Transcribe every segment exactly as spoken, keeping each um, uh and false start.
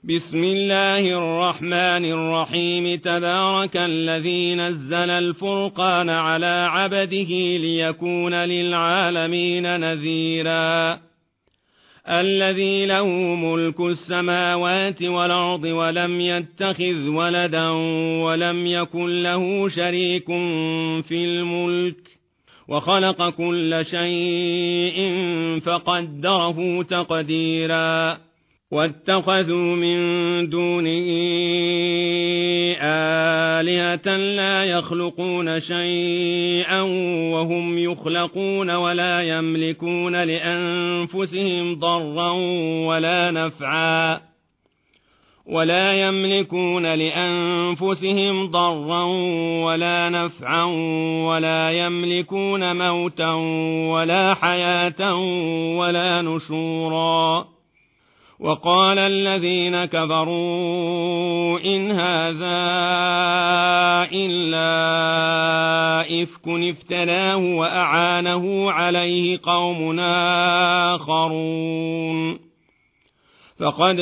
بسم الله الرحمن الرحيم تبارك الذي نزل الفرقان على عبده ليكون للعالمين نذيرا الذي له ملك السماوات والأرض ولم يتخذ ولدا ولم يكن له شريك في الملك وخلق كل شيء فقدره تقديرا واتخذوا من دونه آلهة لا يخلقون شيئا وهم يخلقون ولا يملكون لأنفسهم ضرا ولا نفعا ولا يملكون لأنفسهم ضرا ولا نفعا ولا يملكون موتا ولا حياة ولا نشورا وقال الذين كفروا إن هذا إلا إفك افتراه وأعانه عليه قوم آخرون فقد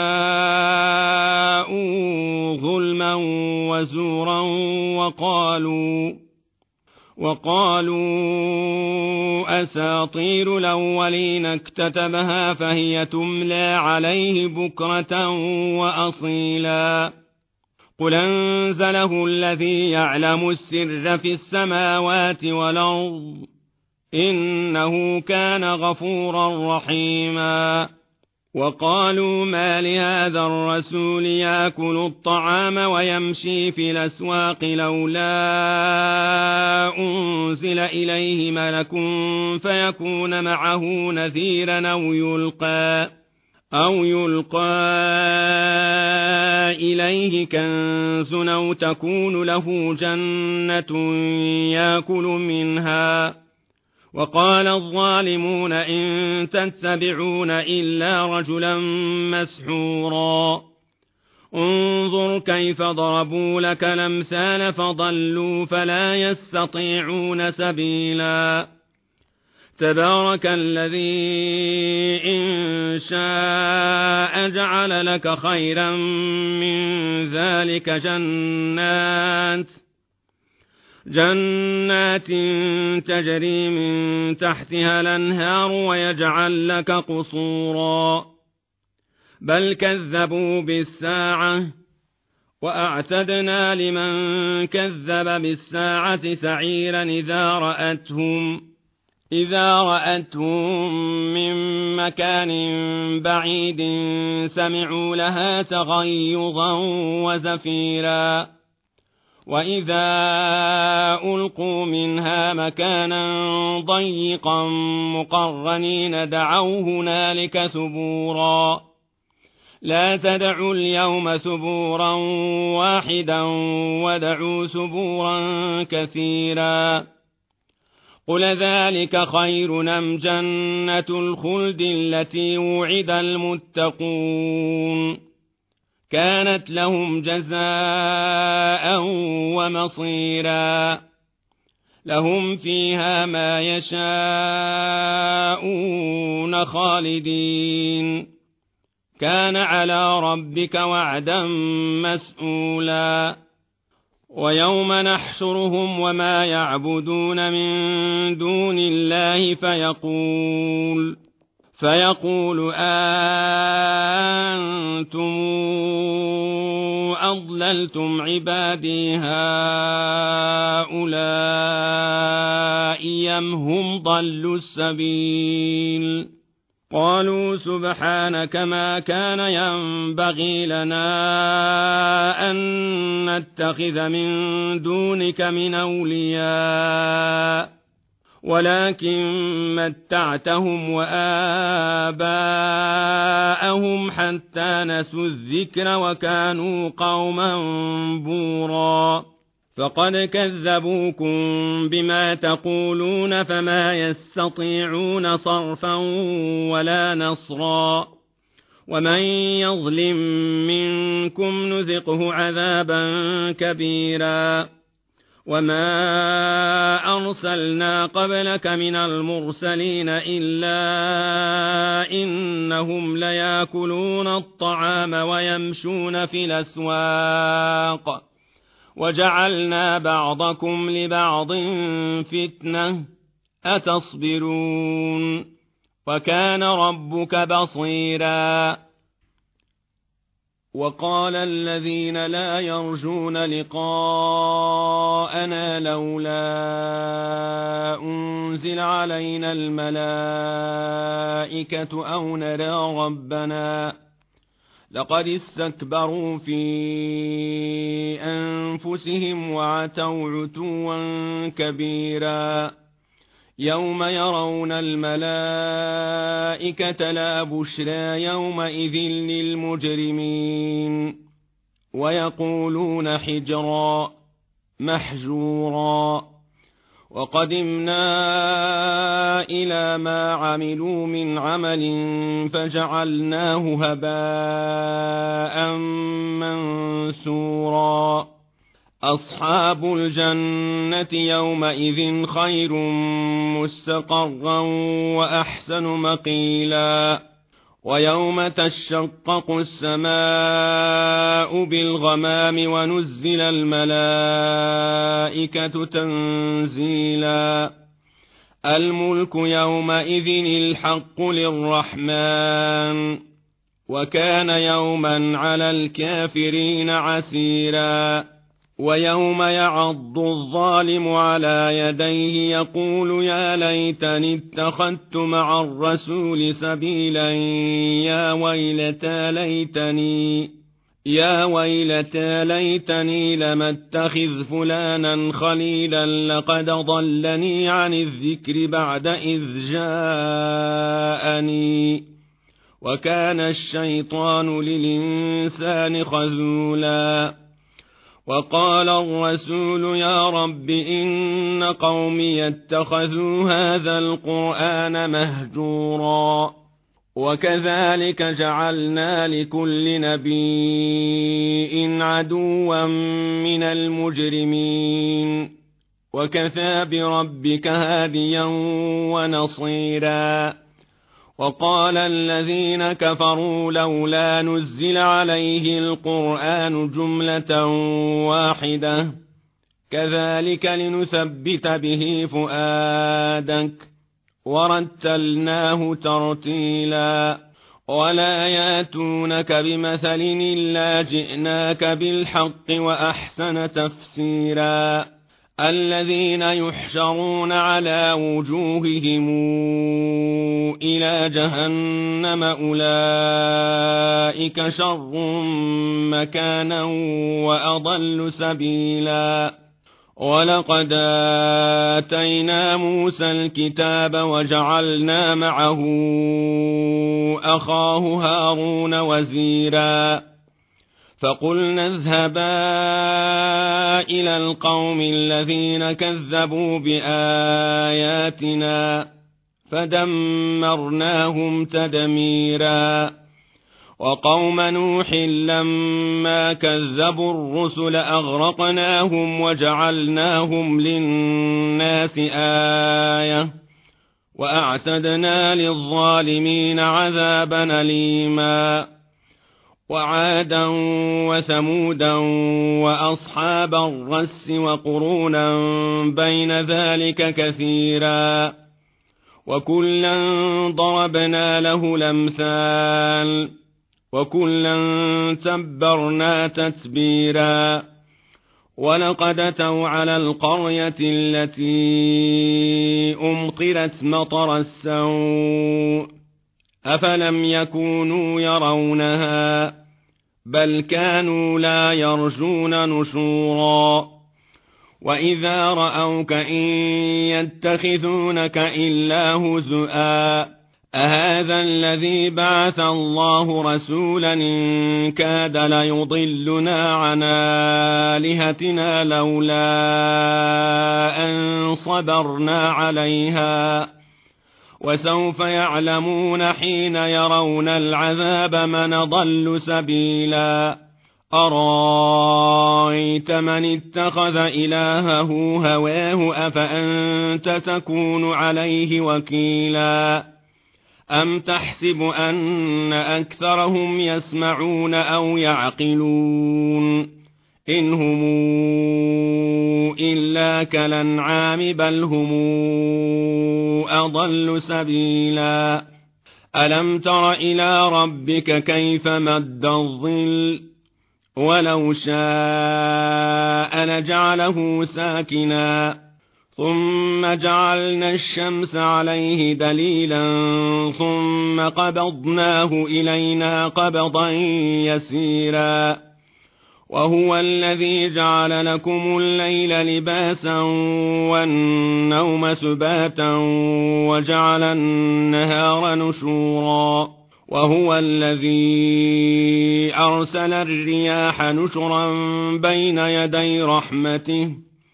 جاءوا ظلما وزورا وقالوا وقالوا أساطير الأولين اكتتبها فهي تملى عليه بكرة وأصيلا قل أنزله الذي يعلم السر في السماوات والأرض إنه كان غفورا رحيما وقالوا ما لهذا الرسول يأكل الطعام ويمشي في الأسواق لولا أنزل إليه ملك فيكون معه نذيرا أو يلقى أو يلقى إليه كنز أو تكون له جنة يأكل منها وقال الظالمون إن تتبعون إلا رجلا مسحورا انظر كيف ضربوا لك الأمثال فضلوا فلا يستطيعون سبيلا تبارك الذي إن شاء جعل لك خيرا من ذلك جنات جنات تجري من تحتها الأنهار ويجعل لك قصورا بل كذبوا بالساعة وأعتدنا لمن كذب بالساعة سعيرا إذا رأتهم إذا رأتهم من مكان بعيد سمعوا لها تغيظا وزفيرا وإذا ألقوا منها مكانا ضيقا مقرنين دعوا هنالك ثبورا لا تدعوا اليوم ثبورا واحدا ودعوا ثبورا كثيرا قل ذلك خير أم جنة الخلد التي وعد المتقون كانت لهم جزاء ومصيرا لهم فيها ما يشاءون خالدين كان على ربك وعدا مسئولا ويوم نحشرهم وما يعبدون من دون الله فيقول فيقول أنتم أضللتم عبادي هؤلاء أم هم ضلوا السبيل قالوا سبحانك ما كان ينبغي لنا أن نتخذ من دونك من أولياء ولكن متعتهم وآباءهم حتى نسوا الذكر وكانوا قوما بورا فقد كذبوكم بما تقولون فما يستطيعون صرفا ولا نصرا ومن يظلم منكم نذقه عذابا كبيرا وما أرسلنا قبلك من المرسلين إلا إنهم ليأكلون الطعام ويمشون في الأسواق وجعلنا بعضكم لبعض فتنة أتصبرون وكان ربك بصيرا. وقال الذين لا يرجون لقاءنا لولا أنزل علينا الملائكة أو نرى ربنا لقد استكبروا في أنفسهم وعتوا عتوا كبيرا. يوم يرون الملائكة لا بشرى يومئذ للمجرمين ويقولون حجرا محجورا. وقدمنا إلى ما عملوا من عمل فجعلناه هباء منثورا. أصحاب الجنة يومئذ خير مستقرا وأحسن مقيلا. ويوم تشقق السماء بالغمام ونزل الملائكة تنزيلا. الملك يومئذ الحق للرحمن وكان يوما على الكافرين عسيرا. ويوم يعض الظالم على يديه يقول يا ليتني اتخذت مع الرسول سبيلا يا ويلتى ليتني يا ويلتى ليتني لم اتخذ فلانا خليلا لقد ضلني عن الذكر بعد إذ جاءني وكان الشيطان للإنسان خذولا. وقال الرسول يا رب إن قومي اتخذوا هذا القرآن مهجورا. وكذلك جعلنا لكل نبي عدوا من المجرمين وكفى بربك هاديا ونصيرا. وقال الذين كفروا لولا نزل عليه القرآن جملة واحدة كذلك لنثبت به فؤادك ورتلناه ترتيلا. ولا ياتونك بمثل إلا جئناك بالحق وأحسن تفسيرا. الذين يحشرون على وجوههم إلى جهنم أولئك شر مكانا وأضل سبيلا. ولقد آتينا موسى الكتاب وجعلنا معه أخاه هارون وزيرا. فقلنا اذهبا إلى القوم الذين كذبوا بآياتنا فدمرناهم تدميرا. وقوم نوح لما كذبوا الرسل أغرقناهم وجعلناهم للناس آية وأعتدنا للظالمين عذابا أليما. وعادا وثمودا وأصحاب الرس وقرونا بين ذلك كثيرا وكلا ضربنا له الأمثال وكلا تبرنا تتبيرا. ولقد أتوا على القرية التي أمطرت مطر السوء أفلم يكونوا يرونها بل كانوا لا يرجون نشورا. وإذا رأوك إن يتخذونك إلا هزؤا أهذا الذي بعث الله رسولا إن كاد ليضلنا عن آلهتنا لولا أن صبرنا عليها وسوف يعلمون حين يرون العذاب من ضل سبيلا. أرايت من اتخذ إلهه هواه أفأنت تكون عليه وكيلا أم تحسب أن أكثرهم يسمعون أو يعقلون إن هم إلا كالأنعام بل هم أضل سبيلا ألم تر إلى ربك كيف مد الظل ولو شاء لجعله ساكنا ثم جعلنا الشمس عليه دليلا ثم قبضناه إلينا قبضا يسيرا وهو الذي جعل لكم الليل لباسا والنوم سباتا وجعل النهار نشورا وهو الذي أرسل الرياح نشرا بين يدي رحمته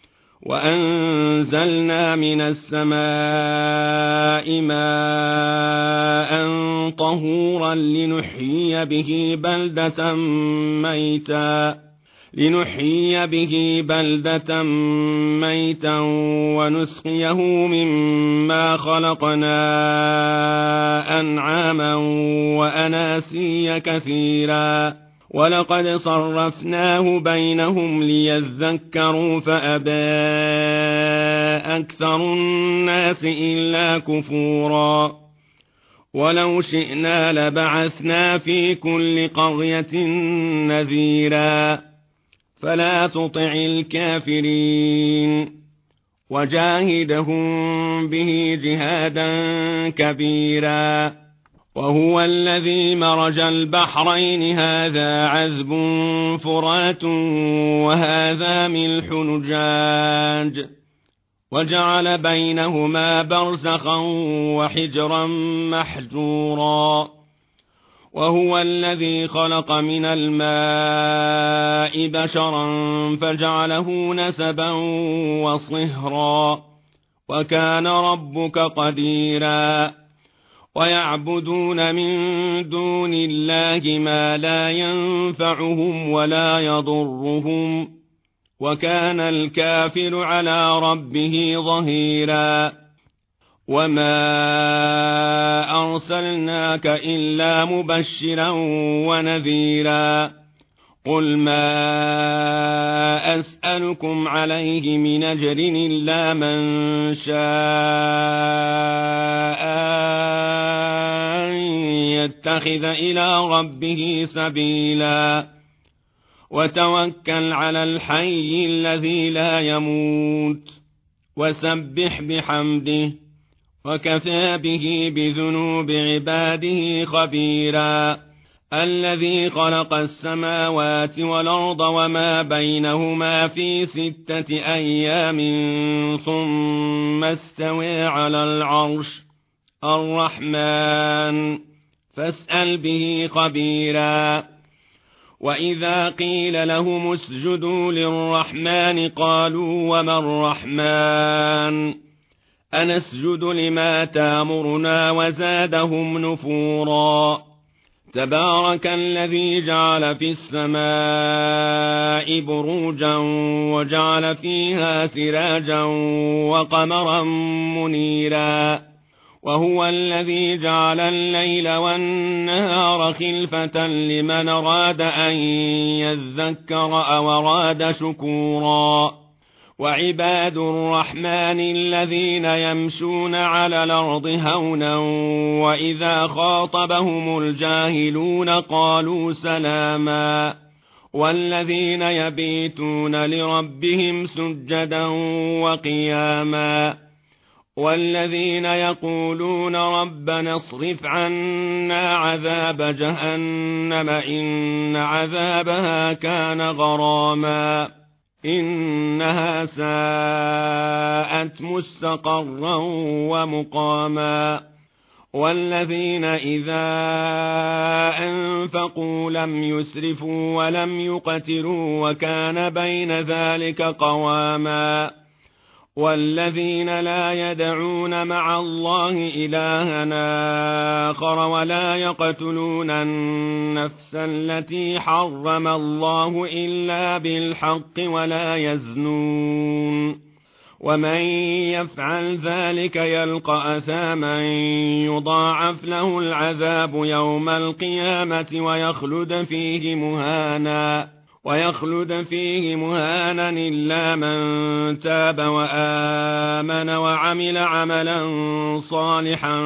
وأنزلنا من السماء ماء طهورا لنحيي به بلدة ميتا لنحيي به بلدة ميتا ونسقيه مما خلقنا أنعاما وأناسيا كثيرا ولقد صرفناه بينهم ليذكروا فأبى أكثر الناس إلا كفورا ولو شئنا لبعثنا في كل قرية نذيرا فلا تطع الكافرين وجاهدهم به جهادا كبيرا وهو الذي مرج البحرين هذا عذب فرات وهذا ملح نجاج وجعل بينهما برزخا وحجرا محجورا وهو الذي خلق من الماء بشرا فجعله نسبا وصهرا وكان ربك قديرا ويعبدون من دون الله ما لا ينفعهم ولا يضرهم وكان الكافر على ربه ظهيرا وما أرسلناك إلا مبشرا ونذيرا قل ما أسألكم عليه من أجر إلا من شاء أن يتخذ إلى ربه سبيلا وتوكل على الحي الذي لا يموت وسبح بحمده وكفى به بذنوب عباده خبيرا الذي خلق السماوات والأرض وما بينهما في ستة أيام ثم استوى على العرش الرحمن فاسأل به خبيرا وإذا قيل لهم اسجدوا للرحمن قالوا وما الرحمن أنسجد لما تامرنا وزادهم نفورا تبارك الذي جعل في السماء بروجا وجعل فيها سراجا وقمرا منيرا وهو الذي جعل الليل والنهار خلفة لمن أراد أن يذكر أو أراد شكورا وعباد الرحمن الذين يمشون على الأرض هونا وإذا خاطبهم الجاهلون قالوا سلاما والذين يبيتون لربهم سجدا وقياما والذين يقولون ربنا اصرف عنا عذاب جهنم إن عذابها كان غراما إنها ساءت مستقرا ومقاما والذين إذا أنفقوا لم يسرفوا ولم يقتروا وكان بين ذلك قواما والذين لا يدعون مع الله إلها آخر ولا يقتلون النفس التي حرم الله إلا بالحق ولا يزنون ومن يفعل ذلك يلقى أثاما يضاعف له العذاب يوم القيامة ويخلد فيه مهانا ويخلد فيه مهانا إلا من تاب وآمن وعمل عملا صالحا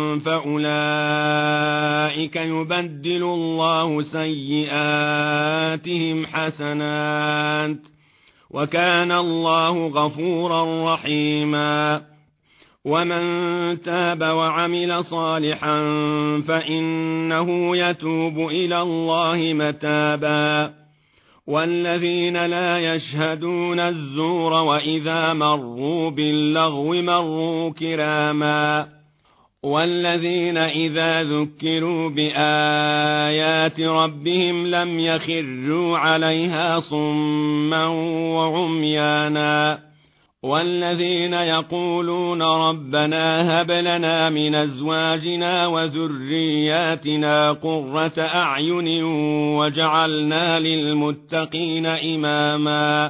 فأولئك يبدل الله سيئاتهم حسنات وكان الله غفورا رحيما ومن تاب وعمل صالحا فإنه يتوب إلى الله متابا والذين لا يشهدون الزور وإذا مروا باللغو مروا كراما والذين إذا ذكروا بآيات ربهم لم يخروا عليها صما وعميانا والذين يقولون ربنا هب لنا من أزواجنا وذرياتنا قرة أعين وجعلنا للمتقين إماما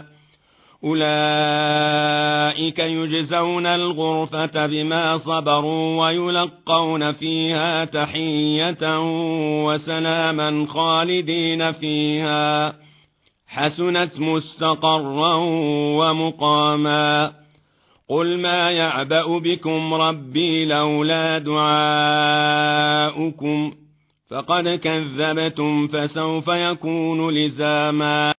أولئك يجزون الغرفة بما صبروا ويلقون فيها تحية وسلاما خالدين فيها حسنت مستقرا ومقاما قل ما يعبأ بكم ربي لولا دعاؤكم فقد كذبتم فسوف يكون لزاما